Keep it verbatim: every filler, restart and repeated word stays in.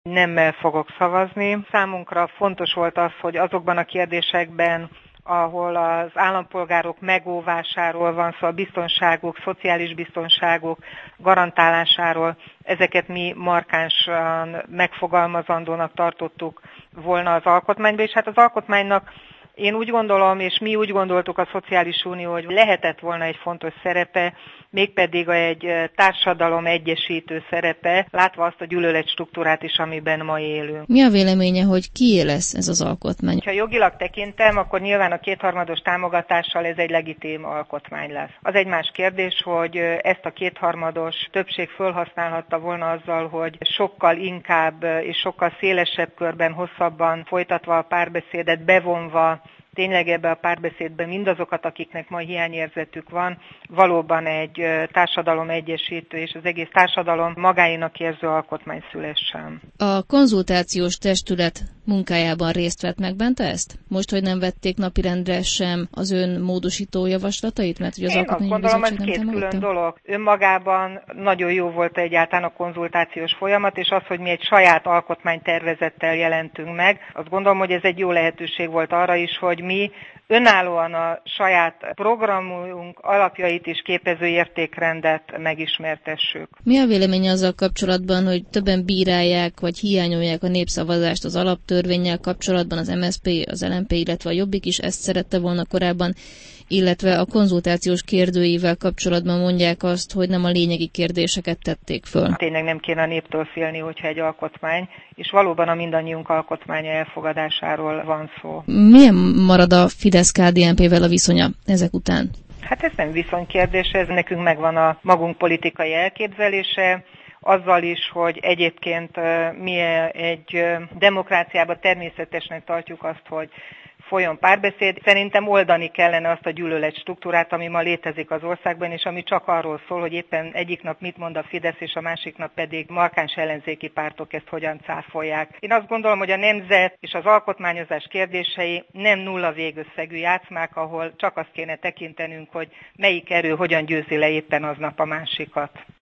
Nemmel fogok szavazni. Számunkra fontos volt az, hogy azokban a kérdésekben, ahol az állampolgárok megóvásáról van szó, a biztonságuk, szociális biztonságuk garantálásáról, ezeket mi markánsan megfogalmazandónak tartottuk volna az alkotmányban, és hát az alkotmánynak én úgy gondolom, és mi úgy gondoltuk a Szociális Unió, hogy lehetett volna egy fontos szerepe, mégpedig egy társadalom egyesítő szerepe, látva azt a gyűlöletstruktúrát is, amiben ma élünk. Mi a véleménye, hogy kié lesz ez az alkotmány? Ha jogilag tekintem, akkor nyilván a kétharmados támogatással ez egy legitim alkotmány lesz. Az egy más kérdés, hogy ezt a kétharmados többség felhasználhatta volna azzal, hogy sokkal inkább és sokkal szélesebb körben, hosszabban folytatva a párbeszédet, bevonva tényleg ebbe a párbeszédbe mindazokat, akiknek ma hiányérzetük van, valóban egy társadalom egyesítő és az egész társadalom magáénak érző alkotmány szülessen. A konzultációs testület munkájában részt vett, megbánta ezt? Most, hogy nem vették napirendre sem az ön módosító javaslatait? Mert hogy az Én azt gondolom, ez két külön dolog. Önmagában nagyon jó volt egyáltalán a konzultációs folyamat, és az, hogy mi egy saját alkotmánytervezettel jelentünk meg, azt gondolom, hogy ez egy jó lehetőség volt arra is, hogy mi önállóan a saját programunk alapjait is képező értékrendet megismertessük. Mi a vélemény azzal kapcsolatban, hogy többen bírálják vagy hiányolják a népszavazást az alaptörvénnyel kapcsolatban, az em es zé pé, az el em pé, illetve a Jobbik is ezt szerette volna korábban, illetve a konzultációs kérdőivel kapcsolatban mondják azt, hogy nem a lényegi kérdéseket tették föl. Tényleg nem kéne a néptől félni, hogyha egy alkotmány, és valóban a mindannyiunk alkotmánya elfogadásáról van szó. Milyen marad a Fidesz-ká dé en pé-vel a viszonya ezek után? Hát ez nem viszonykérdés, ez nekünk megvan a magunk politikai elképzelése, azzal is, hogy egyébként mi egy demokráciában természetesnek tartjuk azt, hogy folyjon párbeszéd. Szerintem oldani kellene azt a gyűlölet struktúrát, ami ma létezik az országban, és ami csak arról szól, hogy éppen egyik nap mit mond a Fidesz, és a másik nap pedig markáns ellenzéki pártok ezt hogyan cáfolják. Én azt gondolom, hogy a nemzet és az alkotmányozás kérdései nem nulla végösszegű játszmák, ahol csak azt kéne tekintenünk, hogy melyik erő hogyan győzi le éppen aznap a másikat.